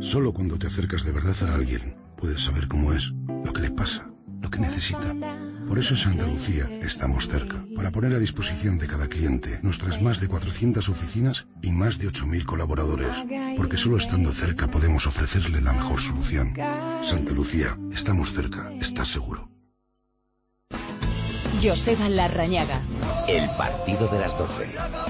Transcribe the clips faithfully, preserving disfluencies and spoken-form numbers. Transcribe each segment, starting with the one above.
Solo cuando te acercas de verdad a alguien, puedes saber cómo es, lo que le pasa, lo que necesita. Por eso en Santa Lucía estamos cerca, para poner a disposición de cada cliente nuestras más de cuatrocientas oficinas y más de ocho mil colaboradores. Porque solo estando cerca podemos ofrecerle la mejor solución. Santa Lucía, estamos cerca, ¿estás seguro? Joseba Larrañaga. El partido de las doce.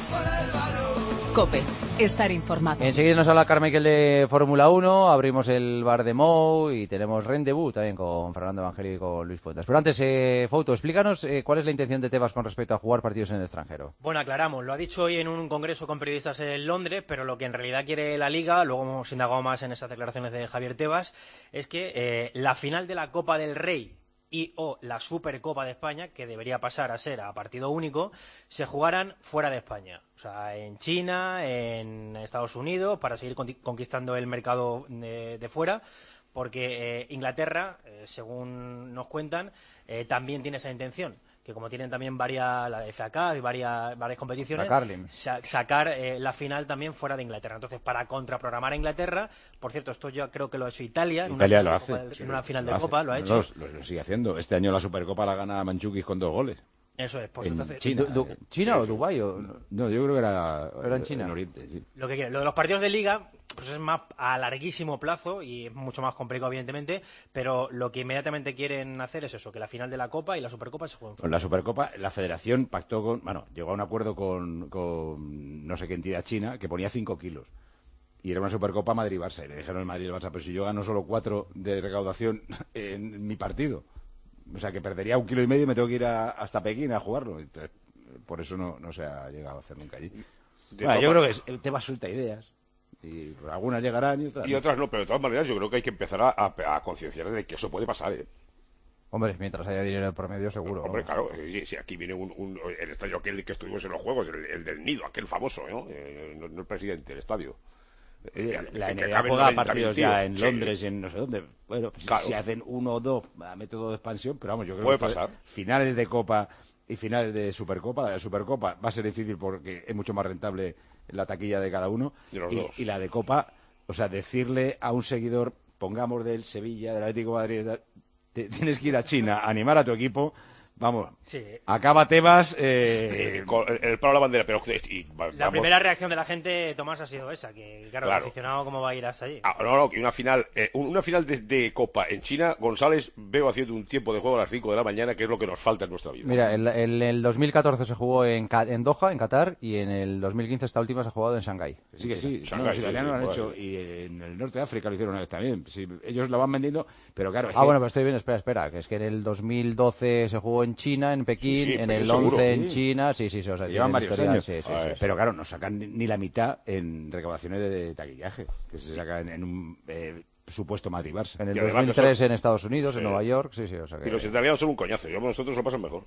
COPE. Estar informado. Enseguida nos habla Carmichael de Fórmula uno, abrimos el bar de Mou y tenemos rendezvous también con Fernando Evangelio y con Luis Fuentes. Pero antes, eh, Fouto, explícanos eh, cuál es la intención de Tebas con respecto a jugar partidos en el extranjero. Bueno, aclaramos, lo ha dicho hoy en un congreso con periodistas en Londres, pero lo que en realidad quiere la Liga, luego hemos indagado más en esas declaraciones de Javier Tebas, es que eh, la final de la Copa del Rey y o la Supercopa de España, que debería pasar a ser a partido único, se jugaran fuera de España. O sea, en China, en Estados Unidos, para seguir conquistando el mercado de, de fuera, porque eh, Inglaterra, eh, según nos cuentan, eh, también tiene esa intención, que como tienen también varias, la F A Cup y varias, varias competiciones, sa sacar eh, la final también fuera de Inglaterra. Entonces, para contraprogramar a Inglaterra, por cierto, esto yo creo que lo ha hecho Italia, Italia en una lo final, hace, de, sí, en una final lo de hace. Copa, lo ha hecho. Lo, lo, lo sigue haciendo. Este año la Supercopa la gana Mandžukić con dos goles. Eso es, pues en entonces... China, du, ¿China o Dubái? O... No, yo creo que era, era en China. En Oriente, sí. Lo que quiere. Lo de los partidos de Liga pues es más a larguísimo plazo y es mucho más complicado, evidentemente, pero lo que inmediatamente quieren hacer es eso, que la final de la Copa y la Supercopa se jueguen. Con la Supercopa, la Federación pactó con... Bueno, llegó a un acuerdo con, con no sé qué entidad china que ponía cinco kilos. Y era una Supercopa Madrid-Barça. Y le dijeron al Madrid y al Barça, pero si yo gano solo cuatro de recaudación en mi partido... O sea, que perdería un kilo y medio y me tengo que ir a, hasta Pekín a jugarlo. Entonces, por eso no, no se ha llegado a hacer nunca allí. Bueno, yo creo que es, el tema suelta ideas. Y algunas llegarán y otras y no. otras no, pero de todas maneras yo creo que hay que empezar a, a, a concienciar de que eso puede pasar, ¿eh? Hombre, mientras haya dinero en promedio, seguro. Hombre, claro, si, si aquí viene un, un, el estadio aquel que estuvimos en los Juegos, el, el del Nido, aquel famoso, ¿no? Eh, no, no el presidente del estadio. Eh, la N B A juega partidos ya en Londres y sí. en no sé dónde. Bueno, pues claro. Si hacen uno o dos a método de expansión, pero vamos, yo creo puede que pasar. Finales de Copa y finales de Supercopa. La de Supercopa va a ser difícil porque es mucho más rentable la taquilla de cada uno. Y, los y, dos. y la de Copa, o sea, decirle a un seguidor, pongamos del Sevilla, del Atlético de Madrid, te, tienes que ir a China a animar a tu equipo. Vamos, sí. Acaba Tebas... Eh... El, el palo a la bandera, pero... Y, vamos. La primera reacción de la gente, Tomás, ha sido esa, que claro, claro. el aficionado cómo va a ir hasta allí. Ah, no, no, que una final eh, una final de, de Copa en China, González veo haciendo un tiempo de juego a las cinco de la mañana, que es lo que nos falta en nuestra vida. Mira, en el, el dos mil catorce se jugó en, en Doha, en Qatar, y en el dos mil quince esta última se ha jugado en Shanghái. Sí, que sí, Shanghái, no, los italianos sí, lo han sí, hecho, bueno. y en el norte de África lo hicieron una vez también. Sí, ellos lo van vendiendo, pero claro... Es ah, que... bueno, pero estoy bien, espera, espera, que es que en el dos mil doce se jugó en China, en Pekín, sí, sí, en el seguro, once en sí. China, sí, sí, sí, o sea, llevan varios historial, años. Sí, sí, ah, sí, sí. Pero claro, no sacan ni, ni la mitad en recaudaciones de, de taquillaje, que se saca en, en un eh, supuesto Madrid-Barça. En el dos mil tres son... en Estados Unidos, sí. en Nueva York, sí, sí, o sea que... Y los italianos son un coñazo, y nosotros lo pasan mejor.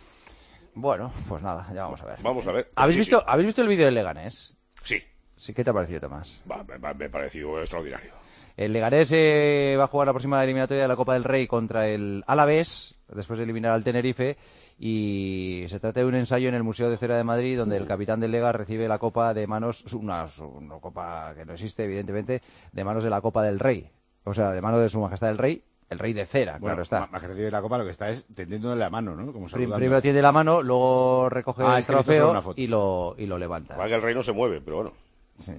Bueno, pues nada, ya vamos a ver. Vamos a ver. ¿Habéis, sí, visto, sí. ¿habéis visto el vídeo del Leganés? Sí. Sí, ¿qué te ha parecido, Tomás? Va, me, me ha parecido extraordinario. El Leganés eh, va a jugar la próxima eliminatoria de la Copa del Rey contra el Alavés, después de eliminar al Tenerife, y se trata de un ensayo en el Museo de Cera de Madrid, donde el capitán del Lega recibe la copa de manos, una, una copa que no existe, evidentemente, de manos de la Copa del Rey. O sea, de manos de Su Majestad el Rey, el Rey de Cera, bueno, claro está. Más que recibe la copa, lo que está es tendiéndole la mano, ¿no? Como saludando. Primero tiende la mano, luego recoge ah, el es que trofeo y lo, y lo levanta. Para que el rey no se mueve, pero bueno. Sí.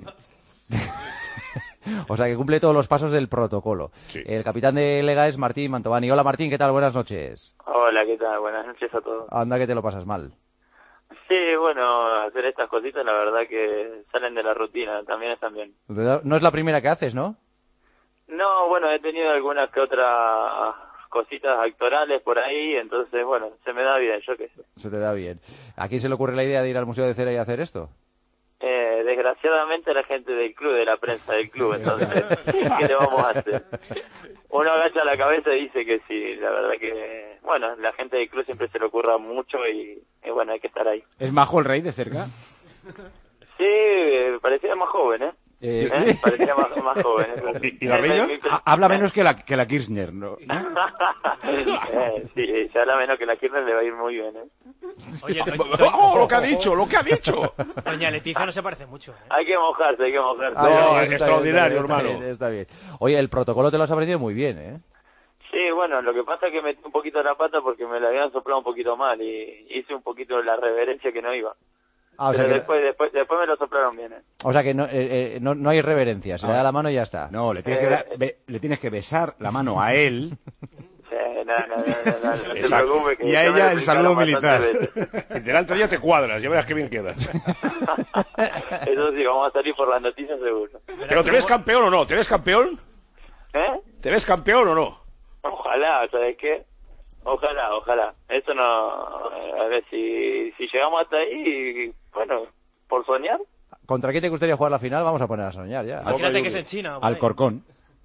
O sea, que cumple todos los pasos del protocolo. Sí. El capitán de Lega es Martín Mantovani. Hola, Martín, ¿qué tal? Buenas noches. Hola, ¿qué tal? Buenas noches a todos. Anda que te lo pasas mal. Sí, bueno, hacer estas cositas la verdad que salen de la rutina, también están bien. No es la primera que haces, ¿no? No, bueno, he tenido algunas que otras cositas actorales por ahí, entonces, bueno, se me da bien, yo qué sé. Se te da bien. ¿A quién se le ocurre la idea de ir al Museo de Cera y hacer esto? Eh, desgraciadamente la gente del club, de la prensa del club, entonces, ¿qué le vamos a hacer? Uno agacha la cabeza y dice que sí, la verdad que, bueno, la gente del club siempre se le ocurra mucho y, y bueno, hay que estar ahí. ¿Es majo el Rey de cerca? Sí, parecía más joven, ¿eh? Eh, ¿Eh? Parecía más, más joven. ¿Y, y la reina? Me- me- ha- habla menos que la, que la Kirchner, ¿no? eh, sí, si habla menos que la Kirchner le va a ir muy bien, ¿eh? Oye, do- ¡Oh, lo que ha dicho, lo que ha dicho! doña Leticia no se parece mucho, ¿eh? Hay que mojarse, hay que mojarse. No, Ah, es eso está extraordinario, bien, está hermano. bien, está bien. Oye, el protocolo te lo has aprendido muy bien, ¿eh? Sí, bueno, lo que pasa es que metí un poquito la pata porque me la habían soplado un poquito mal y hice un poquito la reverencia que no iba. Ah, o sea Pero que, después, después, después me lo soplaron bien, ¿eh? o sea que no, eh, eh, no, no hay reverencia, se le da la mano y ya está. No, le tienes, que dar- be- le tienes que besar la mano a él. Sí, no, no, no, no, no, no te Exacto. preocupes. Que Y a ya me ella lo el explicaron saludo bastantes militar. veces. Y delante de ella te cuadras, ya verás qué bien quedas. Eso sí, vamos a salir por las noticias seguro. ¿Pero te ves campeón o no? ¿Te ves campeón? ¿Eh? ¿Te ves campeón o no? Ojalá, ¿sabes qué? Ojalá, ojalá. Eso no... A ver, si, si llegamos hasta ahí, bueno, por soñar. ¿Contra quién te gustaría jugar la final? Vamos a poner a soñar ya. Imagínate que es en China. por Al ahí. Corcón.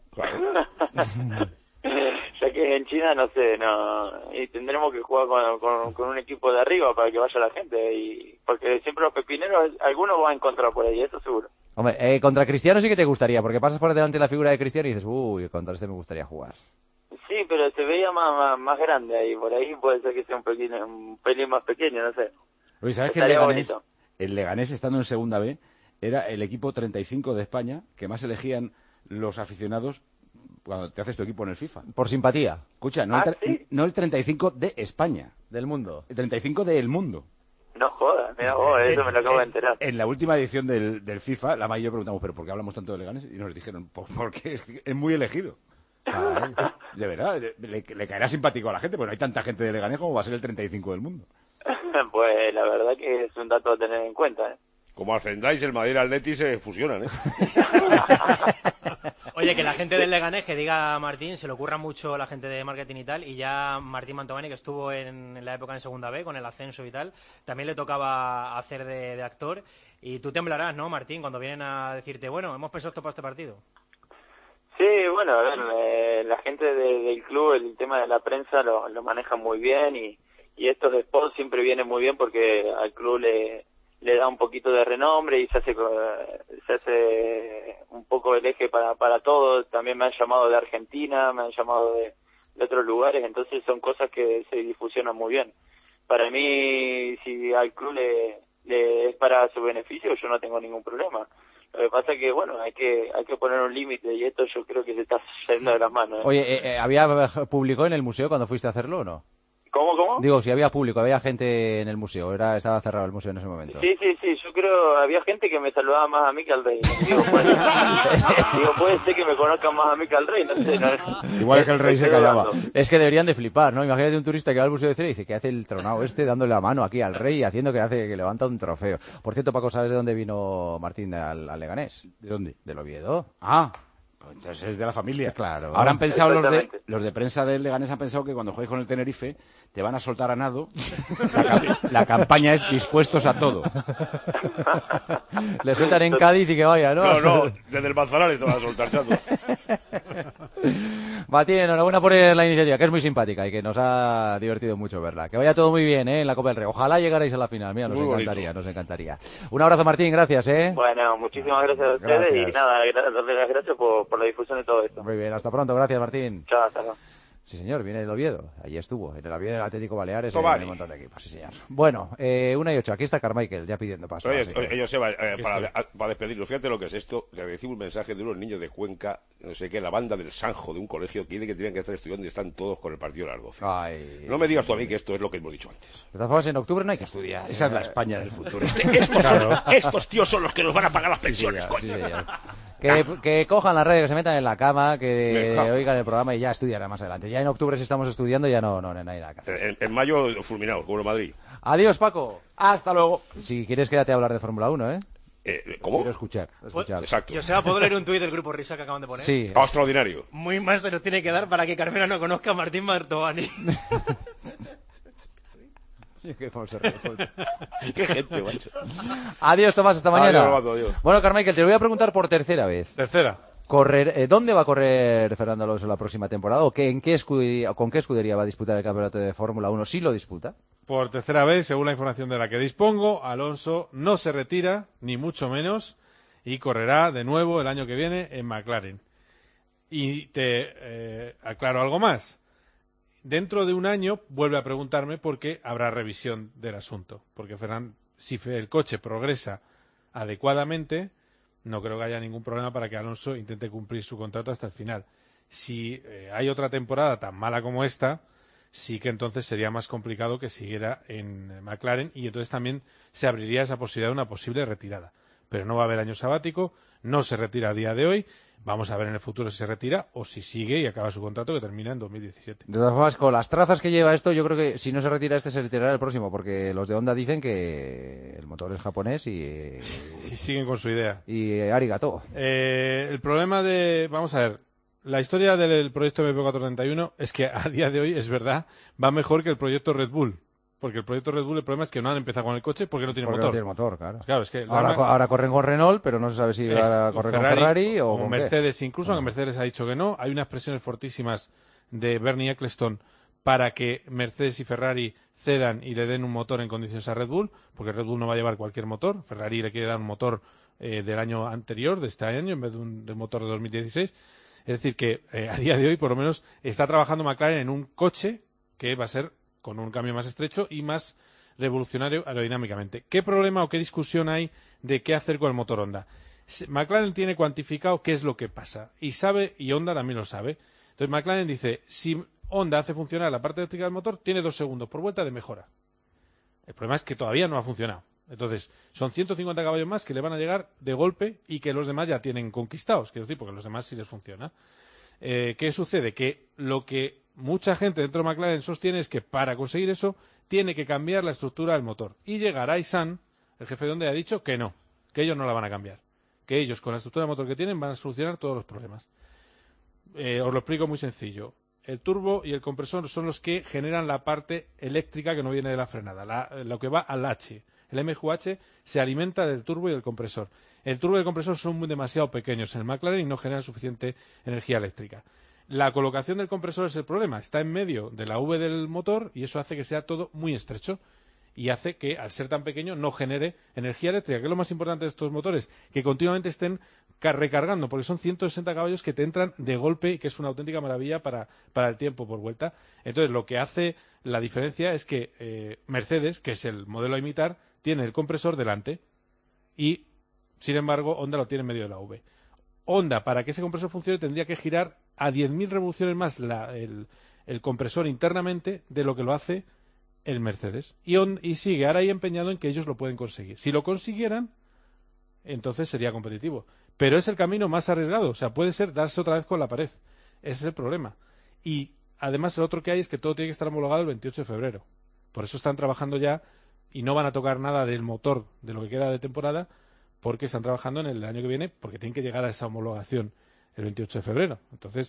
Ya que es en China, no sé, no... Y tendremos que jugar con, con, con un equipo de arriba para que vaya la gente. y Porque siempre los pepineros, algunos van a encontrar por ahí, eso seguro. Hombre, eh, contra Cristiano sí que te gustaría, porque pasas por delante de la figura de Cristiano y dices, uy, contra este me gustaría jugar. Sí, pero se veía más, más, más grande ahí. Por ahí puede ser que sea un pelín, un pelín más pequeño, no sé. Oye, ¿sabes que el Estaría Leganés, bonito. el Leganés, estando en segunda B, era el equipo treinta y cinco de España que más elegían los aficionados cuando te haces tu equipo en el FIFA? Por simpatía. Escucha, no, ¿Ah, el, tre- sí? no el treinta y cinco de España, Del mundo. el treinta y cinco del mundo. No jodas, mira vos, eso me lo acabo de enterar. En la última edición del, del FIFA, la mayoría yo preguntamos, ¿pero por qué hablamos tanto de Leganés? Y nos dijeron, pues porque es, es muy elegido. Caray. De verdad, le, le caerá simpático a la gente, porque no hay tanta gente de Leganés como va a ser el treinta y cinco del mundo. Pues la verdad que es un dato a tener en cuenta, ¿eh? Como ascendáis, el Madrid y el Atleti se fusionan, ¿eh? Oye, que la gente del Leganés, que diga a Martín, se le ocurra mucho la gente de marketing y tal, y ya Martín Mantovani, que estuvo en, en la época en segunda B, con el ascenso y tal, también le tocaba hacer de, de actor, y tú temblarás, ¿no, Martín, cuando vienen a decirte, bueno, hemos pensado esto para este partido? Sí, bueno, a ver, eh, la gente de- del club, el tema de la prensa lo, lo maneja muy bien y, y estos spots siempre vienen muy bien porque al club le, le da un poquito de renombre y se hace co- se hace un poco el eje para, para todos. También me han llamado de Argentina, me han llamado de, de otros lugares, entonces son cosas que se difusionan muy bien. Para mí, si al club le, le es para su beneficio, yo no tengo ningún problema. Lo que pasa es que, bueno, hay que hay que poner un límite y esto yo creo que se está yendo de las manos, ¿eh? Oye, eh, eh, ¿había público en el museo cuando fuiste a hacerlo o no? ¿Cómo, cómo? Digo, si había público, había gente en el museo, era estaba cerrado el museo en ese momento. Sí, sí, sí, yo creo, había gente que me saludaba más a mí que al rey. Digo, puede, digo, puede ser que me conozcan más a mí que al rey, no sé. No, Igual es que el rey se estoy callaba. dudando. Es que deberían de flipar, ¿no? Imagínate un turista que va al Museo de Cera y dice que hace el tronado este dándole la mano aquí al rey y haciendo que hace que levanta un trofeo. Por cierto, Paco, ¿sabes de dónde vino Martín al, al Leganés? ¿De dónde? Del Oviedo. Ah, pues entonces es de la familia. Claro. Ahora han pensado los de, Exactamente. los de prensa del Leganés han pensado que cuando juegues con el Tenerife te van a soltar a nado. La, cam- la campaña es dispuestos a todo. Le sueltan en Cádiz y que vaya, ¿no? No, no, desde el Manzanares te van a soltar, chato. Martín, enhorabuena por la iniciativa, que es muy simpática y que nos ha divertido mucho verla. Que vaya todo muy bien, ¿eh? En la Copa del Rey. Ojalá llegarais a la final. Mira, nos Muy encantaría, bonito. nos encantaría. Un abrazo, Martín, gracias, ¿eh? Bueno, muchísimas gracias a ustedes Gracias. y nada, gra- darle las gracias por, por la difusión de todo esto. Muy bien, hasta pronto. Gracias, Martín. Chao, hasta luego. Sí, señor, viene del Oviedo. Allí estuvo, en el Oviedo del Atlético Baleares, en Tomari. un montón de equipos, sí, señor. Bueno, eh, una y ocho. Aquí está Carmichael, ya pidiendo paso. Oye, así que- oye, Joseba, eh, para, a- para despedirlo, fíjate lo que es esto. Le recibo un mensaje de unos niños de Cuenca, no sé qué, la banda del Sanjo de un colegio que dice que tienen que estar estudiando y están todos con el partido largo. Ay. No me digas tú a mí que esto es lo que hemos dicho antes. De todas formas, en octubre no hay que estudiar. Esa es la España del futuro. Estos, son- estos tíos son los que nos van a pagar las Sí, pensiones, señor, sí, coño. señor. Que, que cojan la radio, que se metan en la cama, que Venga. oigan el programa y ya estudiarán más adelante. Ya en octubre, si estamos estudiando, ya no, no, no hay nada que hacer. En, en mayo, fulminados, como en Madrid. Adiós, Paco. Hasta luego. Si quieres, quédate a hablar de Fórmula uno, ¿eh? Eh, ¿Cómo? Quiero escuchar. Escuchar. Exacto. Joseba, ¿puedo leer un tuit del grupo Risa que acaban de poner? Sí. Ah, extraordinario. Muy mal se nos tiene que dar para que Carmena no conozca a Martín Mantovani. Qué cómo se ríe, joder. Qué gente, macho. Adiós, Tomás, hasta mañana. Adiós, Roberto, adiós. Bueno, Carmichael, te lo voy a preguntar por tercera vez. Tercera. Correr, eh, ¿Dónde va a correr Fernando Alonso la próxima temporada? ¿O qué, en qué escudería, con qué escudería va a disputar el campeonato de Fórmula uno? ¿Sí lo disputa? Por tercera vez, según la información de la que dispongo, Alonso no se retira, ni mucho menos, y correrá de nuevo el año que viene en McLaren. Y te eh, aclaro algo más. Dentro de un año vuelve a preguntarme por qué habrá revisión del asunto. Porque Ferran, si el coche progresa adecuadamente, no creo que haya ningún problema para que Alonso intente cumplir su contrato hasta el final. Si eh, hay otra temporada tan mala como esta, sí que entonces sería más complicado que siguiera en McLaren y entonces también se abriría esa posibilidad de una posible retirada. Pero no va a haber año sabático, no se retira a día de hoy. Vamos a ver en el futuro si se retira o si sigue y acaba su contrato que termina en dos mil diecisiete. De todas formas, con las trazas que lleva esto, yo creo que si no se retira este, se retirará el próximo, porque los de Honda dicen que el motor es japonés y... Si siguen con su idea. Y arigato. Eh, el problema de... Vamos a ver. La historia del proyecto M P cuatrocientos treinta y uno es que a día de hoy, es verdad, va mejor que el proyecto Red Bull. Porque el proyecto Red Bull, el problema es que no han empezado con el coche porque no tiene porque motor. no tiene motor, claro. Claro, es que ahora, arma... ahora corren con Renault, pero no se sabe si va a correr con Ferrari o con Mercedes, qué. incluso, aunque Mercedes ha dicho que no. Hay unas presiones fortísimas de Bernie Ecclestone para que Mercedes y Ferrari cedan y le den un motor en condiciones a Red Bull, porque Red Bull no va a llevar cualquier motor. Ferrari le quiere dar un motor eh, del año anterior, de este año, en vez de un del motor de dos mil dieciséis. Es decir, que eh, a día de hoy, por lo menos, está trabajando McLaren en un coche que va a ser con un cambio más estrecho y más revolucionario aerodinámicamente. ¿Qué problema o qué discusión hay de qué hacer con el motor Honda? McLaren tiene cuantificado qué es lo que pasa y sabe, y Honda también lo sabe. Entonces McLaren dice, si Honda hace funcionar la parte eléctrica del motor, tiene dos segundos por vuelta de mejora. El problema es que todavía no ha funcionado. Entonces, son ciento cincuenta caballos más que le van a llegar de golpe y que los demás ya tienen conquistados, quiero decir, porque los demás sí les funciona. Eh, ¿Qué sucede? Que lo que mucha gente dentro de McLaren sostiene es que para conseguir eso tiene que cambiar la estructura del motor. Y llegará Aisan, el jefe de Honda, ha dicho que no, que ellos no la van a cambiar. Que ellos, con la estructura de motor que tienen, van a solucionar todos los problemas. Eh, os lo explico muy sencillo. El turbo y el compresor son los que generan la parte eléctrica que no viene de la frenada, la, lo que va al H. El M Q H se alimenta del turbo y del compresor. El turbo y el compresor son muy demasiado pequeños en el McLaren y no generan suficiente energía eléctrica. La colocación del compresor es el problema. Está en medio de la V del motor y eso hace que sea todo muy estrecho y hace que, al ser tan pequeño, no genere energía eléctrica, que es lo más importante de estos motores, que continuamente estén recargando, porque son ciento sesenta caballos que te entran de golpe y que es una auténtica maravilla para, para el tiempo por vuelta. Entonces, lo que hace la diferencia es que eh, Mercedes, que es el modelo a imitar, tiene el compresor delante y, sin embargo, Honda lo tiene en medio de la V. Honda, para que ese compresor funcione, tendría que girar a diez mil revoluciones más la, el, el compresor internamente de lo que lo hace el Mercedes. Y, on, y sigue ahora ahí empeñado en que ellos lo pueden conseguir. Si lo consiguieran, entonces sería competitivo. Pero es el camino más arriesgado. O sea, puede ser darse otra vez con la pared. Ese es el problema. Y además el otro que hay es que todo tiene que estar homologado el veintiocho de febrero. Por eso están trabajando ya y no van a tocar nada del motor de lo que queda de temporada, porque están trabajando en el año que viene, porque tienen que llegar a esa homologación el veintiocho de febrero. Entonces,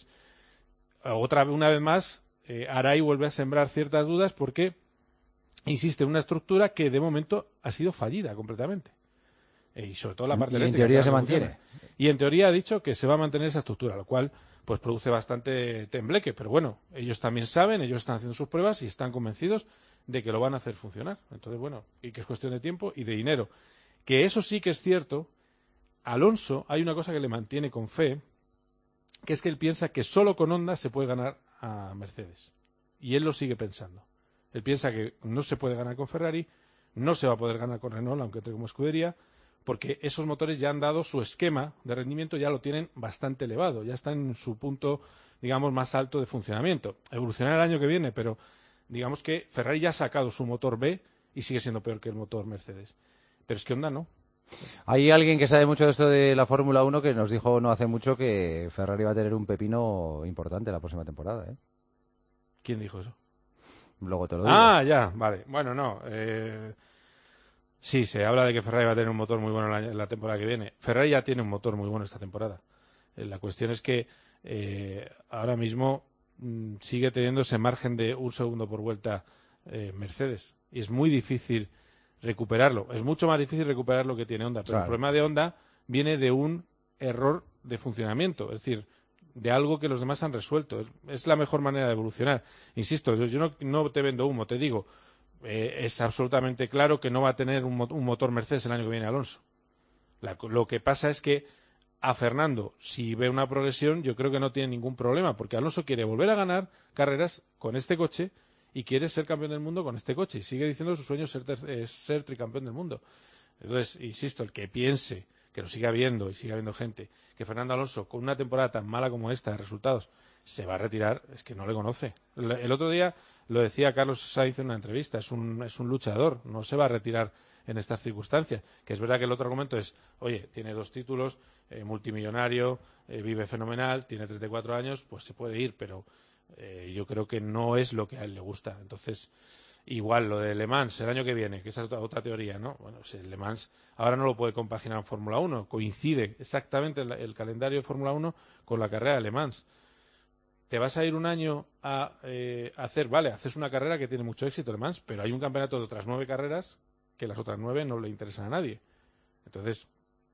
otra una vez más, eh, Arai vuelve a sembrar ciertas dudas porque insiste en una estructura que de momento ha sido fallida completamente. E, y sobre todo la parte y eléctrica. En teoría se mantiene. Y en teoría ha dicho que se va a mantener esa estructura, lo cual pues produce bastante tembleque. Pero bueno, ellos también saben, ellos están haciendo sus pruebas y están convencidos de que lo van a hacer funcionar. Entonces, bueno, y que es cuestión de tiempo y de dinero. Que eso sí que es cierto. Alonso, hay una cosa que le mantiene con fe, que es que él piensa que solo con Honda se puede ganar a Mercedes. Y él lo sigue pensando. Él piensa que no se puede ganar con Ferrari, no se va a poder ganar con Renault, aunque entre como escudería, porque esos motores ya han dado su esquema de rendimiento, ya lo tienen bastante elevado, ya está en su punto, digamos, más alto de funcionamiento. Evolucionará el año que viene, pero digamos que Ferrari ya ha sacado su motor B y sigue siendo peor que el motor Mercedes. Pero es que Honda no. Hay alguien que sabe mucho de esto de la Fórmula uno que nos dijo no hace mucho que Ferrari va a tener un pepino importante la próxima temporada, ¿eh? ¿Quién dijo eso? Luego te lo digo. Ah, ya, vale. Bueno, no. Eh... Sí, se habla de que Ferrari va a tener un motor muy bueno la, la temporada que viene. Ferrari ya tiene un motor muy bueno esta temporada. Eh, la cuestión es que eh, ahora mismo mmm, sigue teniendo ese margen de un segundo por vuelta eh, Mercedes. Y es muy difícil recuperarlo. Es mucho más difícil recuperar lo que tiene Honda. Pero claro, el problema de Honda viene de un error de funcionamiento. Es decir, de algo que los demás han resuelto. Es, es la mejor manera de evolucionar. Insisto, yo, yo no, no te vendo humo, te digo, eh, es absolutamente claro que no va a tener un, mo un motor Mercedes el año que viene Alonso. La, lo que pasa es que a Fernando, si ve una progresión, yo creo que no tiene ningún problema, porque Alonso quiere volver a ganar carreras con este coche y quiere ser campeón del mundo con este coche. Y sigue diciendo que su sueño es ser, ter- es ser tricampeón del mundo. Entonces, insisto, el que piense, que lo siga viendo y siga viendo gente, que Fernando Alonso, con una temporada tan mala como esta de resultados, se va a retirar, es que no le conoce. El, el otro día lo decía Carlos Sainz en una entrevista, es un, es un luchador, no se va a retirar en estas circunstancias. Que es verdad que el otro argumento es, oye, tiene dos títulos, eh, multimillonario, eh, vive fenomenal, tiene treinta y cuatro años, pues se puede ir, pero eh, yo creo que no es lo que a él le gusta. Entonces, igual lo de Le Mans el año que viene, que esa es otra, otra teoría, ¿no? Bueno, si Le Mans ahora no lo puede compaginar en Fórmula uno, coincide exactamente el, el calendario de Fórmula uno con la carrera de Le Mans. Te vas a ir un año a eh, hacer, vale, haces una carrera que tiene mucho éxito, Le Mans, pero hay un campeonato de otras nueve carreras que las otras nueve no le interesan a nadie. Entonces,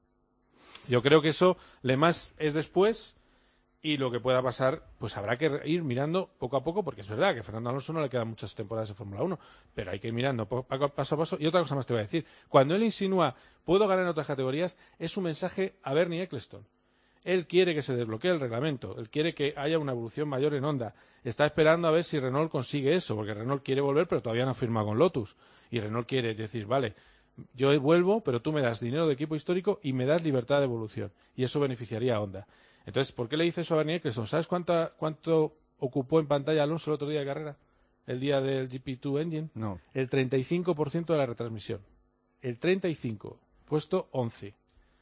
yo creo que eso, Le Mans es después, y lo que pueda pasar, pues habrá que ir mirando poco a poco, porque es verdad que a Fernando Alonso no le quedan muchas temporadas de Fórmula uno, pero hay que ir mirando paso a paso. Y otra cosa más te voy a decir, cuando él insinúa, puedo ganar en otras categorías, es un mensaje a Bernie Ecclestone. Él quiere que se desbloquee el reglamento, él quiere que haya una evolución mayor en Honda, está esperando a ver si Renault consigue eso, porque Renault quiere volver, pero todavía no ha firmado con Lotus. Y Renault quiere decir, vale, yo vuelvo, pero tú me das dinero de equipo histórico y me das libertad de evolución. Y eso beneficiaría a Honda. Entonces, ¿por qué le dice eso a Bernie Ecclestone? ¿Sabes cuánta, cuánto ocupó en pantalla Alonso el otro día de carrera? El día del G P dos Engine. No. El treinta y cinco por ciento de la retransmisión. El treinta y cinco por ciento. Puesto once.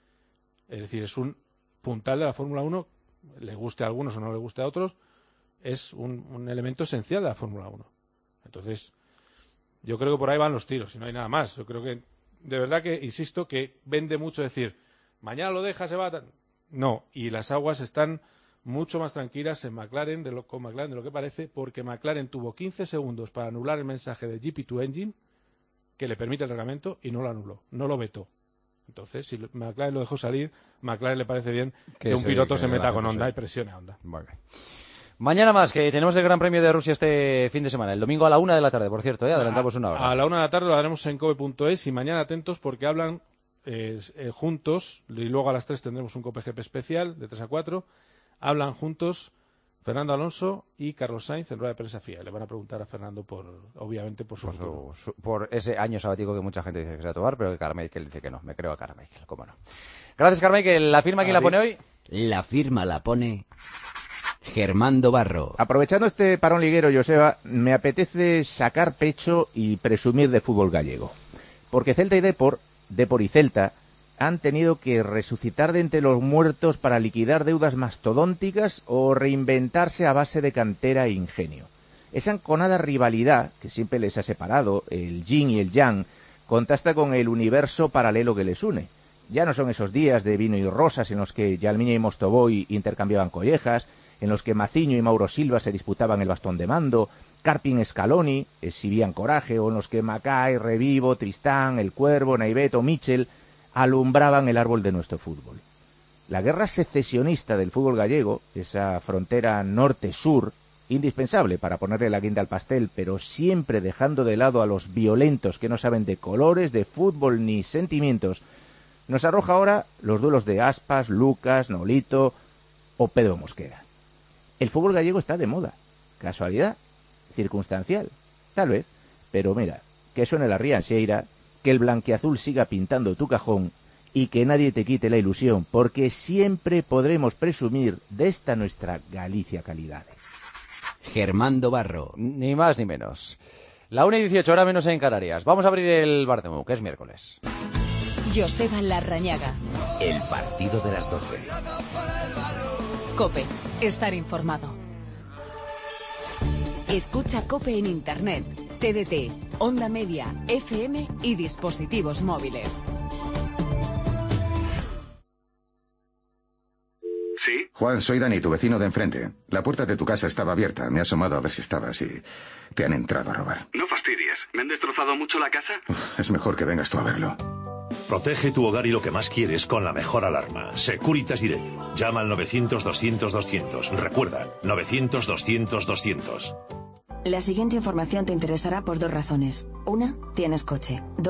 Es decir, es un puntal de la Fórmula uno. Le guste a algunos o no le guste a otros. Es un, un elemento esencial de la Fórmula uno. Entonces, yo creo que por ahí van los tiros y no hay nada más. Yo creo que, de verdad que, insisto, que vende mucho decir, mañana lo deja, se va. No, y las aguas están mucho más tranquilas en McLaren de lo, con McLaren de lo que parece, porque McLaren tuvo quince segundos para anular el mensaje de G P dos Engine que le permite el reglamento y no lo anuló, no lo vetó. Entonces, si McLaren lo dejó salir, McLaren le parece bien que, que un piloto se, se meta con Honda y presione a Honda. Vale. Mañana más, que tenemos el Gran Premio de Rusia este fin de semana, el domingo a la una de la tarde, por cierto, ¿eh? Adelantamos una hora. A la una de la tarde lo haremos en cope punto es y mañana atentos porque hablan eh, eh, juntos, y luego a las tres tendremos un COPE G P especial de tres a cuatro, hablan juntos Fernando Alonso y Carlos Sainz en rueda de prensa F I A. Le van a preguntar a Fernando, por obviamente, por su, por, su, su por ese año sabático que mucha gente dice que se va a tomar, pero que Carmichael dice que no. Me creo a Carmichael, cómo no. Gracias, Carmichael. ¿La firma quién la pone hoy? La firma la pone Germando Barro. Aprovechando este parón liguero, Joseba, me apetece sacar pecho y presumir de fútbol gallego. Porque Celta y Depor, Depor y Celta, han tenido que resucitar de entre los muertos para liquidar deudas mastodónticas o reinventarse a base de cantera e ingenio. Esa enconada rivalidad, que siempre les ha separado, el yin y el yang, contrasta con el universo paralelo que les une. Ya no son esos días de vino y rosas en los que Yalmiña y Mostovoy intercambiaban collejas, en los que Maciño y Mauro Silva se disputaban el bastón de mando, Carpin y Scaloni exhibían coraje, o en los que Macay, Revivo, Tristán, El Cuervo, Naiveto, Michel alumbraban el árbol de nuestro fútbol. La guerra secesionista del fútbol gallego, esa frontera norte-sur, indispensable para ponerle la guinda al pastel, pero siempre dejando de lado a los violentos que no saben de colores, de fútbol ni sentimientos, nos arroja ahora los duelos de Aspas, Lucas, Nolito o Pedro Mosquera. El fútbol gallego está de moda. ¿Casualidad? ¿Circunstancial? Tal vez. Pero mira, que suene la rianxeira, que el blanquiazul siga pintando tu cajón y que nadie te quite la ilusión, porque siempre podremos presumir de esta nuestra Galicia calidad. Germando Barro. Ni más ni menos. La una y dieciocho, hora menos en Canarias. Vamos a abrir el Bartemeu, que es miércoles. Joseba Larrañaga. El partido de las doce. COPE. Estar informado. Escucha COPE en Internet, T D T, Onda Media, F M y dispositivos móviles. ¿Sí? Juan, soy Dani, tu vecino de enfrente. La puerta de tu casa estaba abierta. Me he asomado a ver si estabas y te han entrado a robar. No fastidies. ¿Me han destrozado mucho la casa? Uf, es mejor que vengas tú a verlo. Protege tu hogar y lo que más quieres con la mejor alarma. Securitas Direct. Llama al novecientos, doscientos, doscientos. Recuerda, novecientos, doscientos, doscientos. La siguiente información te interesará por dos razones. Una, tienes coche. Dos,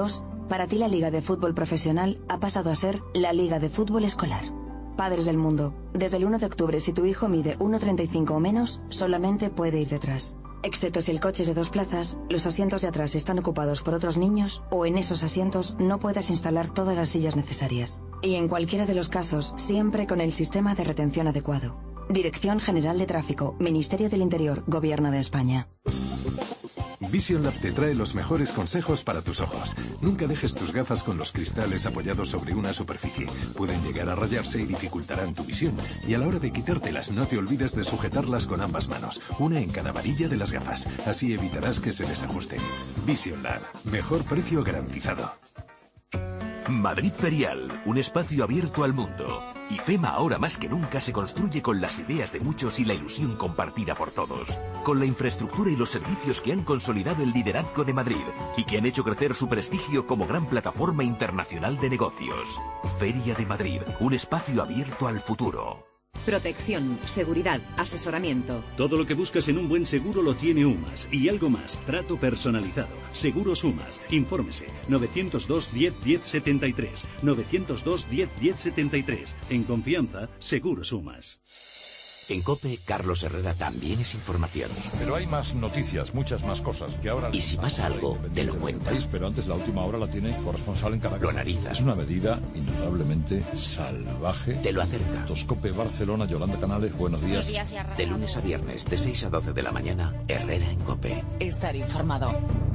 Para ti la Liga de Fútbol Profesional ha pasado a ser la Liga de Fútbol Escolar. Padres del mundo, desde el uno de octubre, si tu hijo mide uno treinta y cinco o menos, solamente puede ir detrás. Excepto si el coche es de dos plazas, los asientos de atrás están ocupados por otros niños o en esos asientos no puedas instalar todas las sillas necesarias. Y en cualquiera de los casos, siempre con el sistema de retención adecuado. Dirección General de Tráfico, Ministerio del Interior, Gobierno de España. Vision Lab te trae los mejores consejos para tus ojos. Nunca dejes tus gafas con los cristales apoyados sobre una superficie. Pueden llegar a rayarse y dificultarán tu visión. Y a la hora de quitártelas, no te olvides de sujetarlas con ambas manos, una en cada varilla de las gafas. Así evitarás que se desajusten. Vision Lab. Mejor precio garantizado. Madrid Ferial, un espacio abierto al mundo. IFEMA ahora más que nunca se construye con las ideas de muchos y la ilusión compartida por todos. Con la infraestructura y los servicios que han consolidado el liderazgo de Madrid y que han hecho crecer su prestigio como gran plataforma internacional de negocios. Feria de Madrid, un espacio abierto al futuro. Protección, seguridad, asesoramiento. Todo lo que buscas en un buen seguro lo tiene UMAS. Y algo más, trato personalizado. Seguros UMAS. Infórmese. novecientos dos, diez, diez, setenta y tres. novecientos dos, diez, diez, setenta y tres. En confianza, Seguros UMAS. En COPE, Carlos Herrera también es información. Pero hay más noticias, muchas más cosas que ahora... Y si pasa algo, te lo cuenta. Pero antes la última hora la tiene corresponsal en Caracas. Lo analizas. Es una medida indudablemente salvaje. Te lo acerca. Toscope Barcelona, Yolanda Canales, buenos días. Buenos días, de lunes a viernes, de seis a doce de la mañana, Herrera en COPE. Estar informado.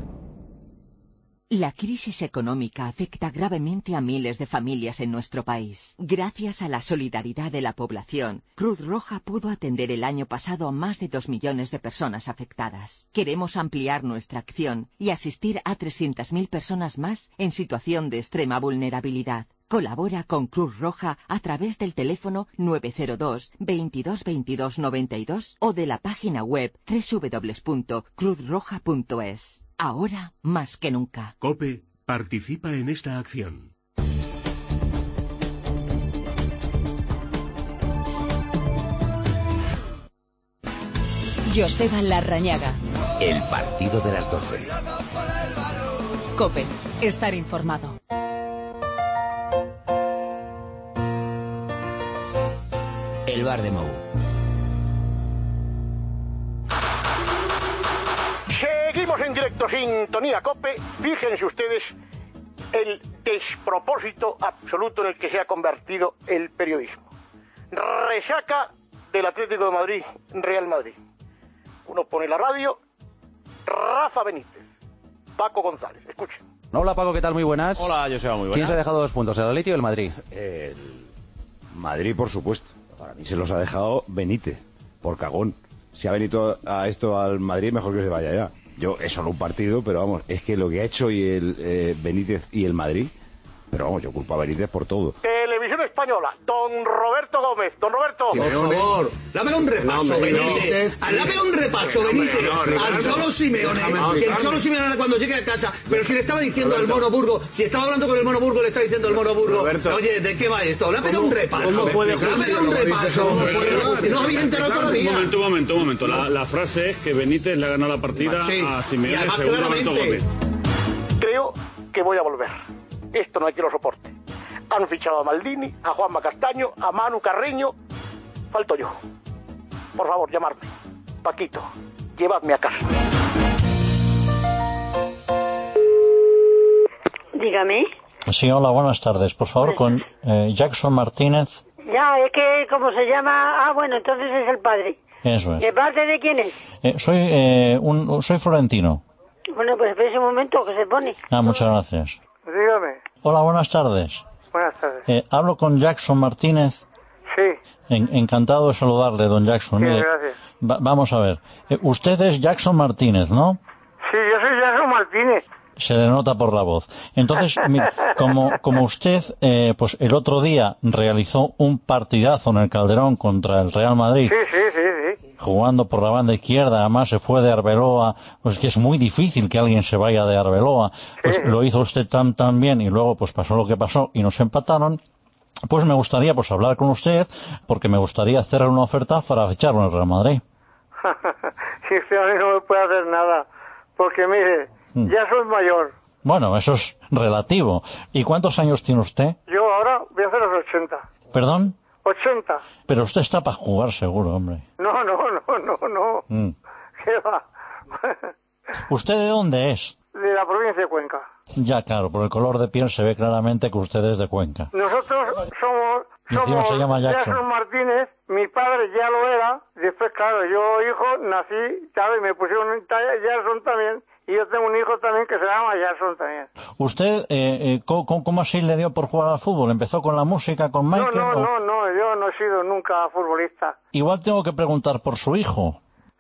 La crisis económica afecta gravemente a miles de familias en nuestro país. Gracias a la solidaridad de la población, Cruz Roja pudo atender el año pasado a más de dos millones de personas afectadas. Queremos ampliar nuestra acción y asistir a trescientas mil personas más en situación de extrema vulnerabilidad. Colabora con Cruz Roja a través del teléfono nueve cero dos, veintidós, veintidós, noventa y dos o de la página web doble u doble u doble u punto cruz roja punto es. Ahora más que nunca. COPE participa en esta acción. Joseba Larrañaga. El partido de las doce. COPE. Estar informado. El bar de Mou. Seguimos en directo, sintonía COPE. Fíjense ustedes el despropósito absoluto en el que se ha convertido el periodismo. Resaca del Atlético de Madrid, Real Madrid. Uno pone la radio, Rafa Benítez, Paco González, escuchen. Hola Paco, ¿qué tal? Muy buenas. Hola, Joseba, muy buenas. ¿Quién se ha dejado dos puntos, el Atleti o el Madrid? El Madrid, por supuesto. Para mí se los ha dejado Benítez, por cagón. Si ha venido a esto al Madrid, mejor que se vaya ya. Yo, es solo un partido, pero vamos, es que lo que ha hecho y el eh, Benítez y el Madrid, pero vamos, yo culpo a Benítez por todo. Televisión Española, don Roberto Gómez. Don Roberto. Por favor, dame un repaso, no, Benítez. No, dame un repaso, no, Benítez. No, no, al Cholo Simeone. Que el Cholo Simeone cuando llegue a casa, pero si le estaba diciendo Roberto. al Mono Burgo, si estaba hablando con el Mono Burgo, le está diciendo el Mono Burgo, Roberto. Oye, ¿de qué va esto? Le ha pegado un repaso. ¿Cómo puede le ha pegado un repaso. No había enterado todavía. Un momento, un momento, un momento. La, la frase es que Benítez le ha ganado la partida sí. a Simeone, según Roberto Gómez. Creo que voy a volver. Esto no hay que lo soporte. Han fichado a Maldini, a Juanma Castaño, a Manu Carreño. Falto yo. Por favor, llamadme. Paquito, llevadme a casa. Dígame. Sí, hola, buenas tardes. Por favor, con eh, Jackson Martínez. Ya, es que, ¿cómo se llama? Ah, bueno, entonces es el padre. Eso es. ¿De parte de quién es? Eh, soy, eh, un, soy Florentino. Bueno, pues espera un momento que se pone. Ah, muchas gracias. Dígame. Hola, buenas tardes. Buenas tardes. Eh, hablo con Jackson Martínez. Sí. En, encantado de saludarle, don Jackson. Sí, Mire, gracias. Va, vamos a ver. Eh, usted es Jackson Martínez, ¿no? Sí, yo soy Jackson Martínez. Se le nota por la voz. Entonces, mire, como, como usted, eh, pues el otro día realizó un partidazo en el Calderón contra el Real Madrid. Sí, sí, sí, sí. Jugando por la banda izquierda, además se fue de Arbeloa, pues que es muy difícil que alguien se vaya de Arbeloa. Pues sí. Lo hizo usted tan, tan bien y luego pues pasó lo que pasó y nos empataron. Pues me gustaría pues hablar con usted, porque me gustaría hacerle una oferta para ficharlo en el Real Madrid. Si usted a mí no me puede hacer nada, porque mire, mm. ya soy mayor. Bueno, eso es relativo. ¿Y cuántos años tiene usted? Yo ahora voy a hacer los ochenta. ¿Perdón? ochenta. Pero usted está para jugar seguro, hombre. No, no, no, no, no. Mm. ¿Qué va? ¿Usted de dónde es? De la provincia de Cuenca. Ya, claro, por el color de piel se ve claramente que usted es de Cuenca. Nosotros somos, Y encima somos se llama Jackson. Jackson Martínez, mi padre ya lo era, después, claro, yo hijo, nací, claro, y me pusieron Jackson también, y yo tengo un hijo también que se llama Jackson también. ¿Usted, eh, eh, ¿cómo, cómo así le dio por jugar al fútbol? ¿Empezó con la música, con Michael? No, no, o... no, no, yo no he sido nunca futbolista. Igual tengo que preguntar por su hijo.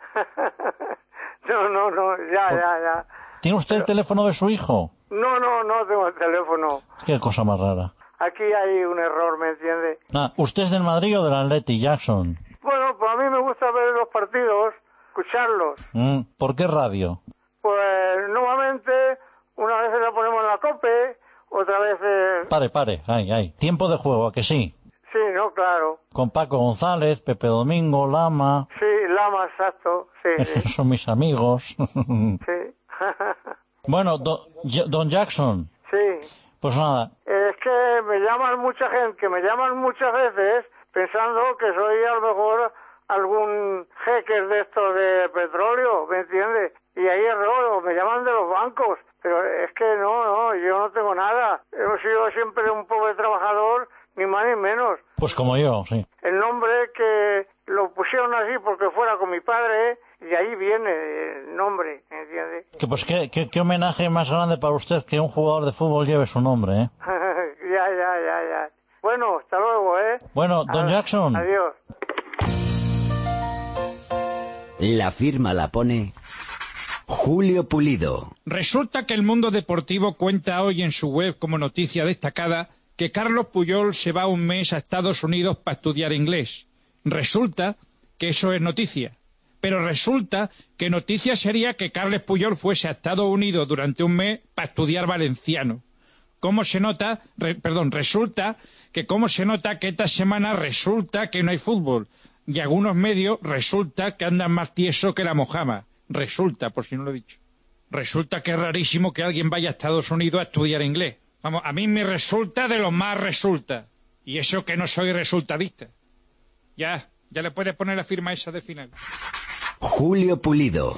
No, no, no, ya, ya, ya. ¿Tiene usted el teléfono de su hijo? No, no, no tengo el teléfono. Qué cosa más rara. Aquí hay un error, ¿me entiende? Ah, ¿usted es del Madrid o del Atleti, Jackson? Bueno, pues a mí me gusta ver los partidos, escucharlos. Mm, ¿por qué radio? Pues nuevamente, una vez la ponemos en la COPE, otra vez... Eh... Pare, pare, ay, ay. Tiempo de juego, ¿a que sí? Sí, no, claro. Con Paco González, Pepe Domingo, Lama... Sí, Lama, exacto, sí. Esos sí. Son mis amigos. Sí. Bueno, do, don Jackson. Sí. Pues nada. Es que me llaman mucha gente, que me llaman muchas veces pensando que soy a lo mejor algún hacker de estos de petróleo, ¿me entiendes? Y ahí error, me llaman de los bancos, pero es que no, no, yo no tengo nada. He sido siempre un pobre trabajador, ni más ni menos. Pues como yo, sí. El nombre que lo pusieron así porque fuera con mi padre, y ahí viene el nombre, ¿me entiendes? Que pues qué, qué, qué homenaje más grande para usted que un jugador de fútbol lleve su nombre, ¿eh? Ya, ya, ya, ya. Bueno, hasta luego, ¿eh? Bueno, don Jackson. Adiós. La firma la pone Julio Pulido. Resulta que el Mundo Deportivo cuenta hoy en su web como noticia destacada que Carlos Puyol se va un mes a Estados Unidos para estudiar inglés. Resulta que eso es noticia. Pero resulta que noticia sería que Carles Puyol fuese a Estados Unidos durante un mes para estudiar valenciano. ¿Cómo se nota? Re, perdón, resulta que cómo se nota que esta semana resulta que no hay fútbol. Y algunos medios resulta que andan más tieso que la mojama. Resulta, por si no lo he dicho. Resulta que es rarísimo que alguien vaya a Estados Unidos a estudiar inglés. Vamos, a mí me resulta de lo más resulta. Y eso que no soy resultadista. Ya, ya le puedes poner la firma esa de final. Julio Pulido.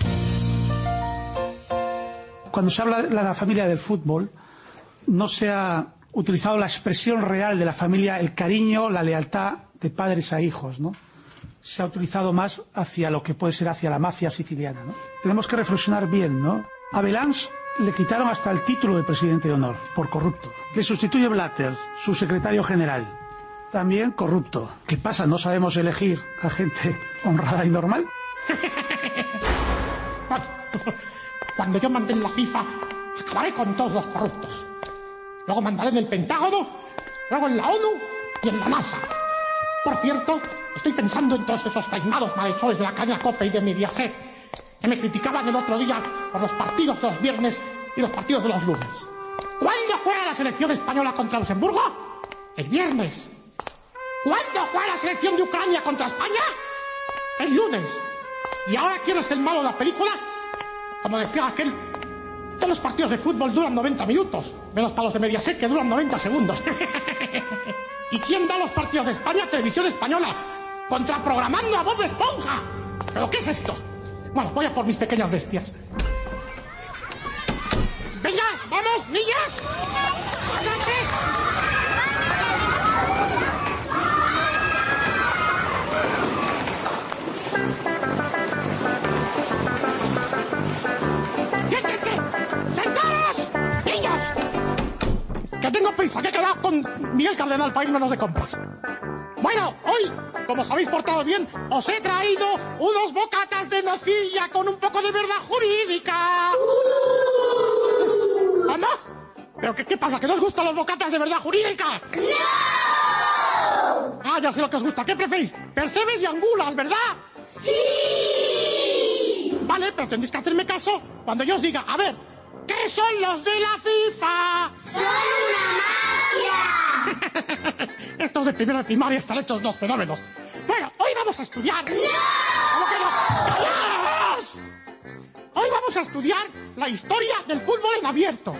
Cuando se habla de la familia del fútbol, no se ha utilizado la expresión real de la familia, el cariño, la lealtad de padres a hijos, ¿no? Se ha utilizado más hacia lo que puede ser hacia la mafia siciliana, ¿no? Tenemos que reflexionar bien, ¿no? A Belans le quitaron hasta el título de presidente de honor, por corrupto. Le sustituye Blatter, su secretario general, también corrupto. ¿Qué pasa? ¿No sabemos elegir a gente honrada y normal? Cuando yo mande en la FIFA, acabaré con todos los corruptos. Luego mandaré en el Pentágono, luego en la ONU y en la NASA. Por cierto, estoy pensando en todos esos tainados malhechores de la cadena COPE y de Mediaset, que me criticaban el otro día por los partidos de los viernes y los partidos de los lunes. ¿Cuándo juega la selección española contra Luxemburgo? El viernes. ¿Cuándo juega la selección de Ucrania contra España? El lunes. ¿Y ahora quién es el malo de la película? Como decía aquel, todos los partidos de fútbol duran noventa minutos, menos para los de Mediaset que duran noventa segundos. ¿Y quién da los partidos de España? Televisión Española, contraprogramando a Bob Esponja. ¿Pero qué es esto? Bueno, voy a por mis pequeñas bestias. ¡Venga, vamos, niñas! ¡Háganse! ¡Siéntense! ¡Sentaros! ¡Niños! Que tengo prisa, que he quedado con Miguel Cardenal para irnos de compras. Bueno, hoy, como os habéis portado bien, os he traído unos bocatas de nocilla con un poco de verdad jurídica. ¿Cómo? ¿Pero qué, qué pasa? ¿Que no os gustan los bocatas de verdad jurídica? ¡No! Ah, ya sé lo que os gusta. ¿Qué preferís? Percebes y angulas, ¿verdad? ¡Sí! Vale, pero tendréis que hacerme caso cuando yo os diga, a ver, ¿qué son los de la FIFA? ¡Son una mafia! Estos de primero de primaria están hechos dos fenómenos. Bueno, hoy vamos a estudiar. ¡No! ¿Cómo que no? ¡Callaos! Hoy vamos vamos a estudiar la historia del fútbol en abierto.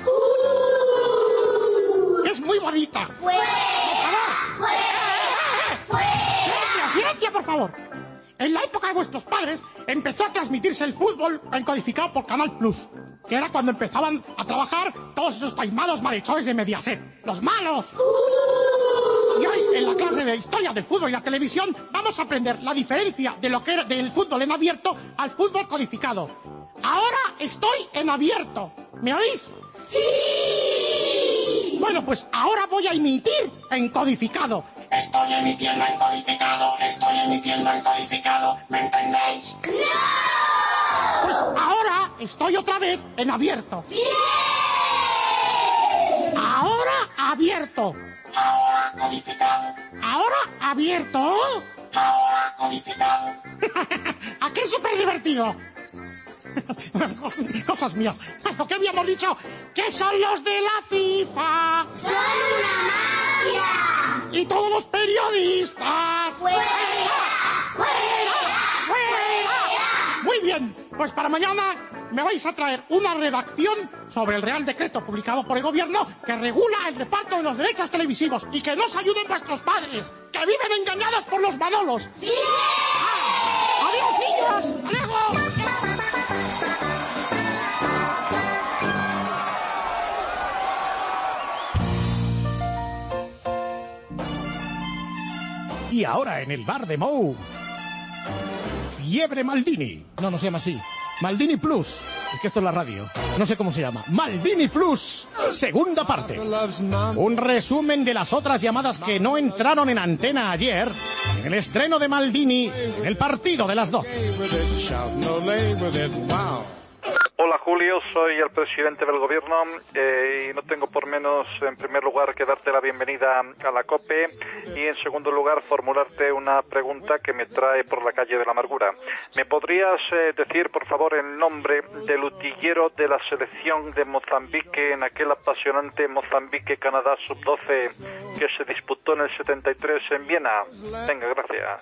Es muy bonita. ¡Fuera! ¡Fuera! ¡Fuera! ¡Silencio, por favor! En la época de vuestros padres empezó a transmitirse el fútbol en codificado por Canal Plus, que era cuando empezaban a trabajar todos esos taimados malhechores de Mediaset. ¡Los malos! Y hoy, en la clase de historia del fútbol y la televisión, vamos a aprender la diferencia de lo que era del fútbol en abierto al fútbol codificado. Ahora estoy en abierto. ¿Me oís? ¡Sí! Bueno, pues ahora voy a emitir en codificado. Estoy emitiendo en codificado, estoy emitiendo en codificado, ¿me entendéis? ¡No! Pues ahora estoy otra vez en abierto. ¡Bien! Ahora abierto. Ahora codificado. Ahora abierto. Ahora codificado. ¿A qué es súper divertido? Cosas mías. ¿Lo que habíamos dicho? ¿Qué son los de la FIFA? ¡Son una mafia! Y todos los periodistas. ¡Fuera! ¡Fuera! ¡Fuera! Muy bien. Pues para mañana me vais a traer una redacción sobre el Real Decreto publicado por el Gobierno que regula el reparto de los derechos televisivos y que nos ayuden vuestros padres, que viven engañados por los Manolos. ¡Bien! ¡Ah! ¡Adiós, niños! ¡Hasta luego! Y ahora en el bar de Mou, Fiebre Maldini. No, no se llama así. Maldini Plus. Es que esto es la radio. No sé cómo se llama. Maldini Plus. Segunda parte. Un resumen de las otras llamadas que no entraron en antena ayer en el estreno de Maldini en el partido de las doce. Hola Julio, soy el presidente del gobierno eh, y no tengo por menos en primer lugar que darte la bienvenida a la COPE y en segundo lugar formularte una pregunta que me trae por la calle de la amargura. ¿Me podrías eh, decir por favor el nombre del utillero de la selección de Mozambique en aquel apasionante Mozambique-Canadá sub doce que se disputó en el setenta y tres en Viena? Venga, gracias.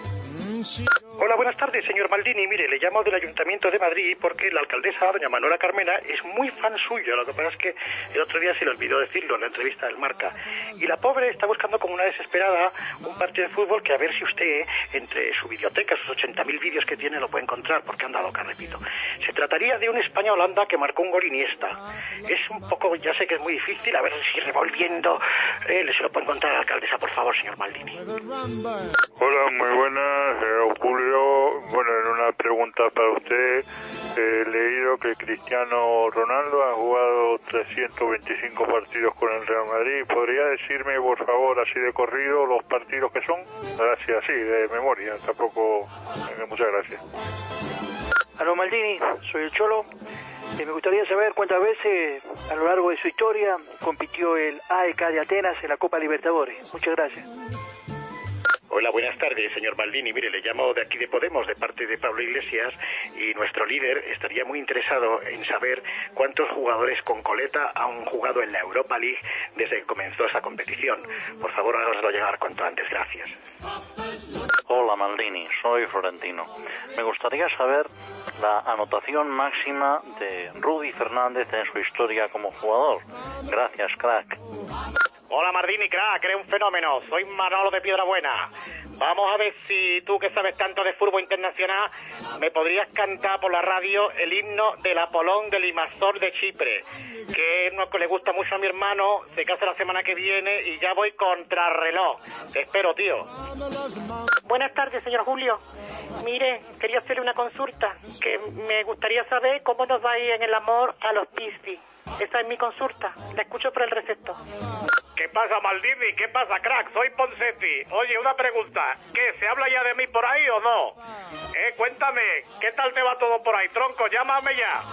Hola, buenas tardes, señor Maldini. Mire, le llamo del Ayuntamiento de Madrid porque la alcaldesa, doña Manuela Carmena, es muy fan suyo. Lo que pasa es que el otro día se le olvidó decirlo en la entrevista del Marca. Y la pobre está buscando como una desesperada un partido de fútbol que a ver si usted, entre su biblioteca, sus ochenta mil vídeos que tiene, lo puede encontrar, porque anda loca, repito. Se trataría de un España-Holanda que marcó un gol Iniesta. Es un poco, ya sé que es muy difícil, a ver si revolviendo eh, se lo puede encontrar a la alcaldesa, por favor, señor Maldini. Hola, muy buenas. Julio, bueno, en una pregunta para usted, he leído que Cristiano Ronaldo ha jugado trescientos veinticinco partidos con el Real Madrid. ¿Podría decirme, por favor, así de corrido, los partidos que son? Gracias, sí, de memoria, tampoco, eh, muchas gracias. Aló Maldini, soy el Cholo. Eh, me gustaría saber cuántas veces a lo largo de su historia compitió el A E K de Atenas en la Copa Libertadores. Muchas gracias. Hola, buenas tardes, señor Maldini. Mire, le llamo de aquí de Podemos, de parte de Pablo Iglesias, y nuestro líder estaría muy interesado en saber cuántos jugadores con coleta han jugado en la Europa League desde que comenzó esa competición. Por favor, háganoslo llegar cuanto antes. Gracias. Hola Maldini, soy Florentino. Me gustaría saber la anotación máxima de Rudy Fernández en su historia como jugador. Gracias, crack. Hola Maldini, crack, eres un fenómeno. Soy Manolo de Piedrabuena. Vamos a ver si tú, que sabes tanto de fútbol internacional, me podrías cantar por la radio el himno del Apolón del Limassol de Chipre, que es lo que le gusta mucho a mi hermano. Se casa la semana que viene y ya voy contrarreloj. Te espero, tío. Buenas tardes, señor Julio. Mire, quería hacerle una consulta, que me gustaría saber cómo nos va a ir en el amor a los Piscis. Esa es mi consulta. La escucho por el receptor. ¿Qué pasa, Maldini? ¿Qué pasa, crack? Soy Ponsetti. Oye, una pregunta. ¿Qué? ¿Se habla ya de mí por ahí o no? Eh, cuéntame. ¿Qué tal te va todo por ahí, tronco? Llámame ya.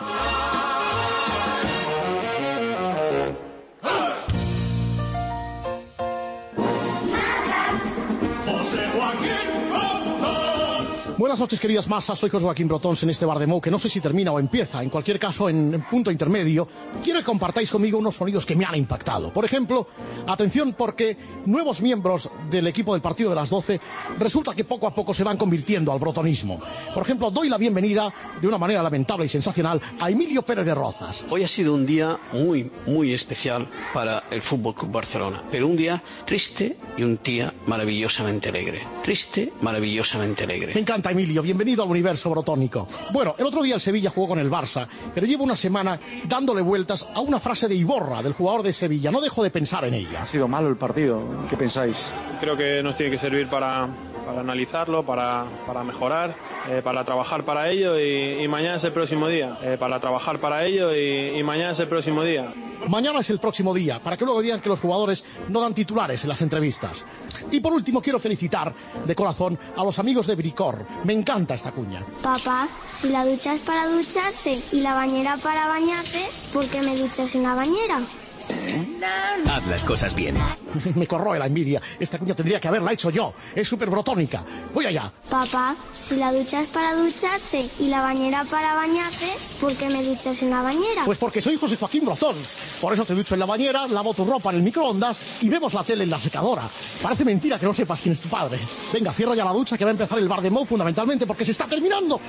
José Joaquín Monzón. Buenas noches, queridas masas. Soy José Joaquín Brotons en este Bardemou, que no sé si termina o empieza. En cualquier caso, en punto intermedio, quiero que compartáis conmigo unos sonidos que me han impactado. Por ejemplo, atención, porque nuevos miembros del equipo del partido de las doce resulta que poco a poco se van convirtiendo al brotonismo. Por ejemplo, doy la bienvenida, de una manera lamentable y sensacional, a Emilio Pérez de Rozas. Hoy ha sido un día muy, muy especial para el Fútbol Club Barcelona, pero un día triste y un día maravillosamente alegre. Triste, maravillosamente alegre. Me encanta, Emilio, bienvenido al universo brotónico. Bueno, el otro día el Sevilla jugó con el Barça, pero llevo una semana dándole vueltas a una frase de Iborra, del jugador de Sevilla. No dejo de pensar en ella. Ha sido malo el partido, ¿qué pensáis? Creo que nos tiene que servir para, para analizarlo, para, para mejorar, eh, para trabajar para ello y, y mañana es el próximo día. Eh, para trabajar para ello y, y mañana es el próximo día. Mañana es el próximo día, para que luego digan que los jugadores no dan titulares en las entrevistas. Y por último quiero felicitar de corazón a los amigos de Bricor. Me encanta esta cuña. Papá, si la ducha es para ducharse y la bañera para bañarse, ¿por qué me duchas en la bañera? Haz las cosas bien. Me corroe la envidia. Esta cuña tendría que haberla hecho yo. Es súper brotónica. Voy allá. Papá, si la ducha es para ducharse y la bañera para bañarse, ¿por qué me duchas en la bañera? Pues porque soy José Joaquín Brotons. Por eso te ducho en la bañera, lavo tu ropa en el microondas y vemos la tele en la secadora. Parece mentira que no sepas quién es tu padre. Venga, cierra ya la ducha, que va a empezar el Bardemou, fundamentalmente porque se está terminando.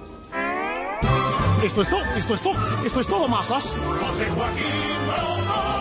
Esto es todo, esto es todo, esto es todo, masas. José Joaquín Brotons.